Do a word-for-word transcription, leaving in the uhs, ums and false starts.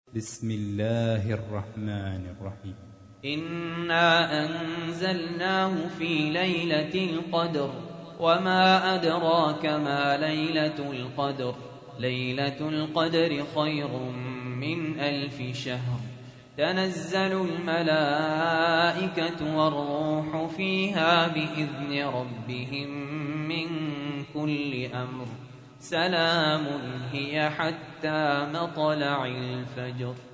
بسم الله الرحمن الرحيم. إنا أنزلناه في ليلة القدر وما أدراك ما ليلة القدر ليلة القدر خير من ألف شهر تنزل الملائكة والروح فيها بإذن ربهم من كل أمر سلام هي حتى مطلع الفجر.